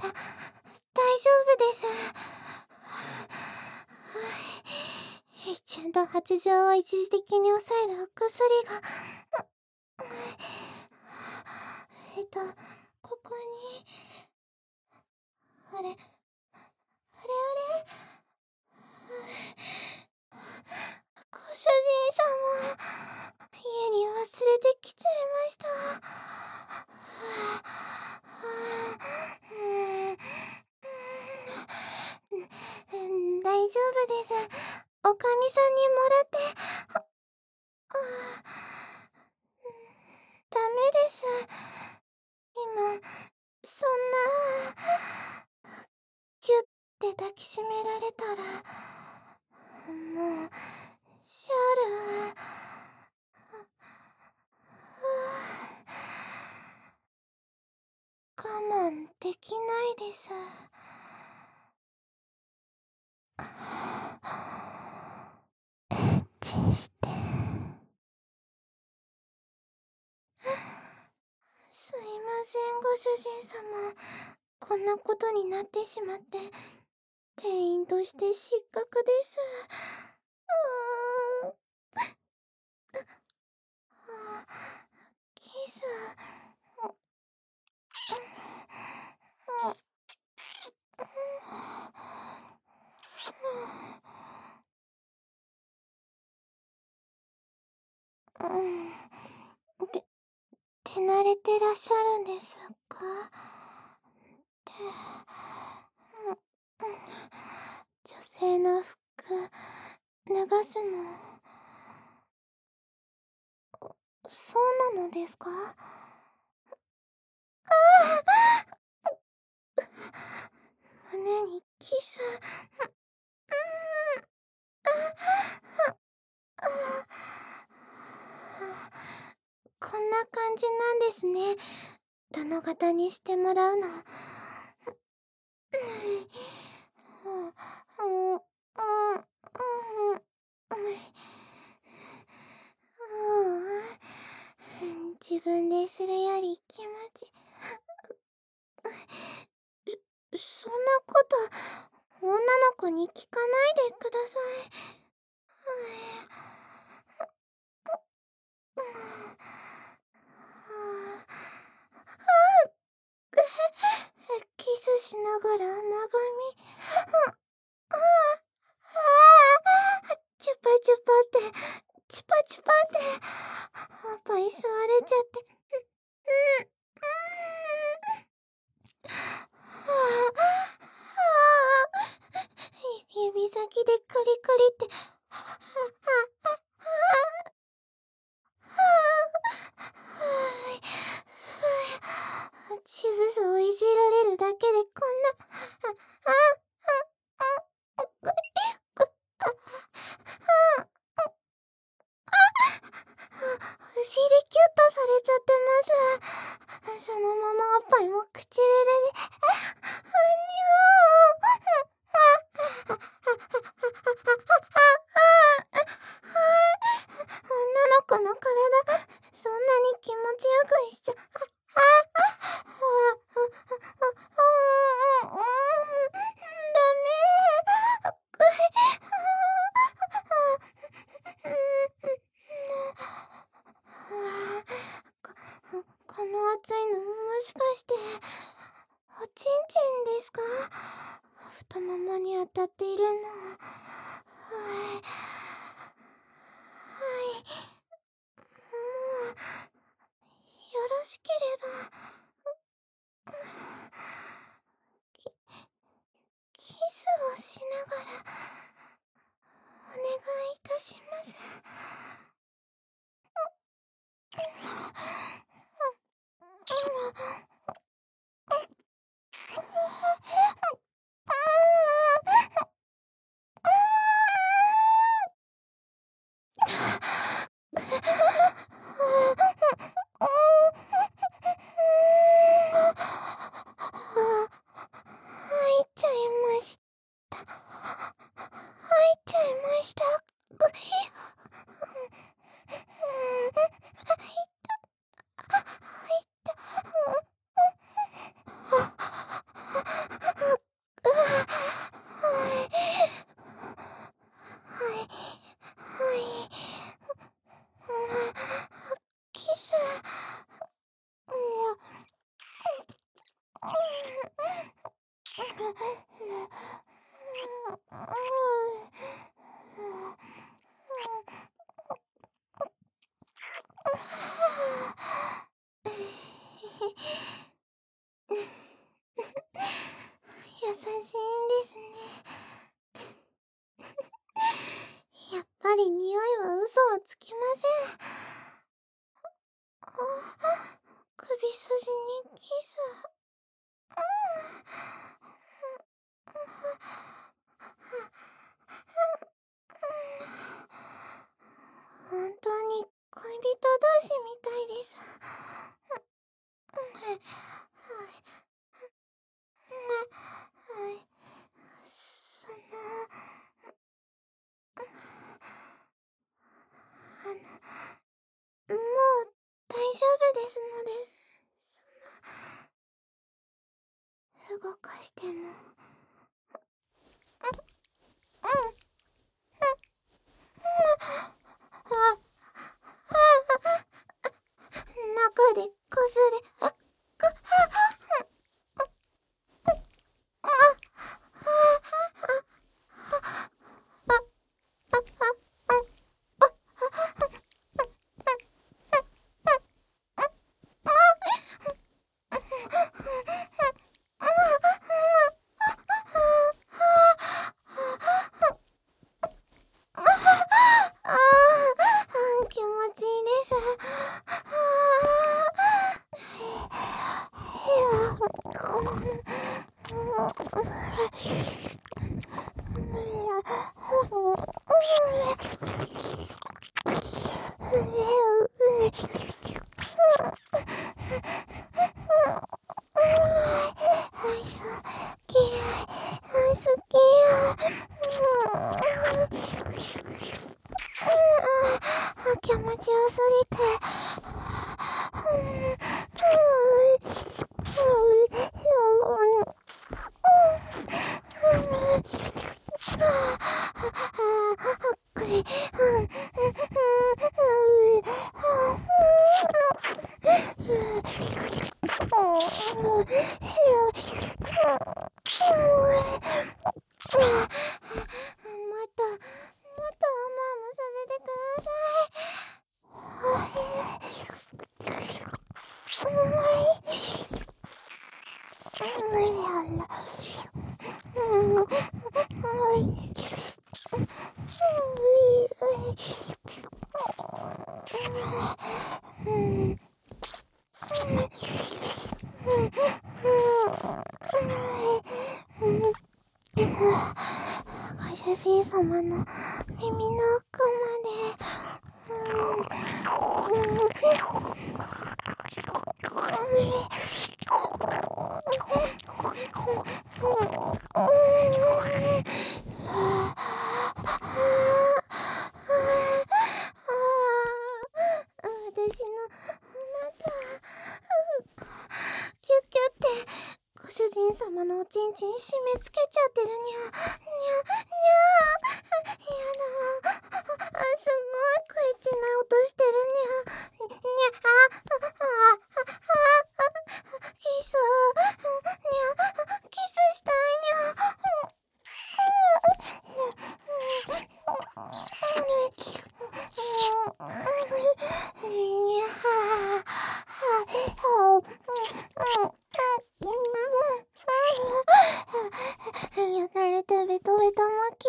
大丈夫です。ちゃんと発情を一時的に抑えるお薬が。ここに。あれあれご主人様、家に忘れてきちゃいました。大丈夫です。おかみさんにもらって。ダメです。今、そんな、ギュッて抱きしめられたら、もう、シャル、我慢できないです。チンして。すいません、ご主人様。こんなことになってしまって、店員として失格です。キス。で、手慣れてらっしゃるんですか？で、女性の服、脱がすの、そうなのですか？胸にキス。こんな感じなんですね。殿方にしてもらうの。自分でするより気持ち。そんなこと女の子に聞かないでください。キスしながら甘噛み。チュパチュパって、チュパチュパって、おっぱい吸われちゃって。指先でクリクリって。チブスをいじられるだけでこんな。お尻キュッとされちゃってます。そのままおっぱいも唇で。女の子の体、そんなに気持ちよくしちゃ。ダメ。この熱いのもしかしておちんちんですか？太ももに当たっているの。はい、もうよろしければ。キスをしながらお願いいたします。入っちゃいました。 優しいんですね。やっぱり匂いは嘘をつきません。首筋にキス。本当に恋人同士みたいです。はい、もう大丈夫ですので、動かしても。中でこすれ。気持ちいいです。気持ちよすぎて。もっともっと甘々させてくだご主人様の耳の奥私のまたキュッキュってご主人様のおちんちん締め付けちゃってるにゃ。にゃやだ。すごいクエッチな音してるにゃ。キス。キスしたいにゃ。よだれてベトベトのキ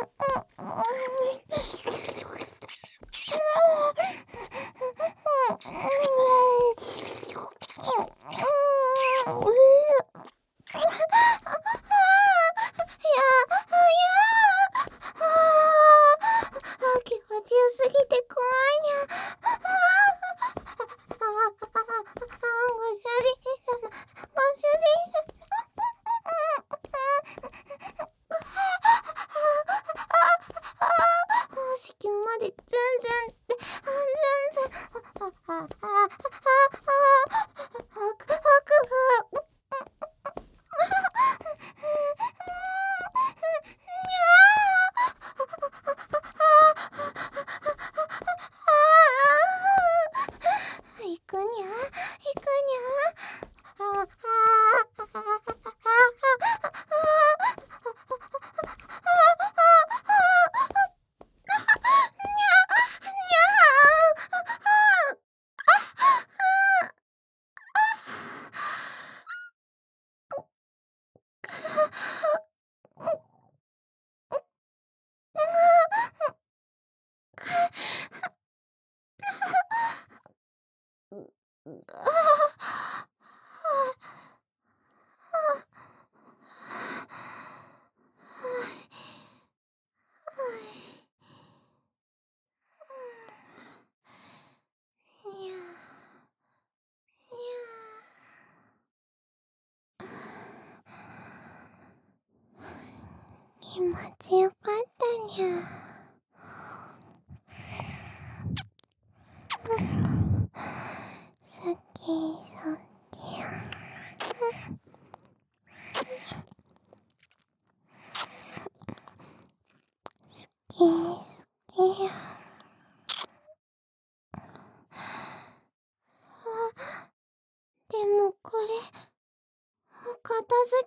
気持ちよすぎて怖いにゃ。ご主人様、ご主人様。子宮気持ちよかったにゃ。好き好き。好き好き。あ、でもこれ、お片付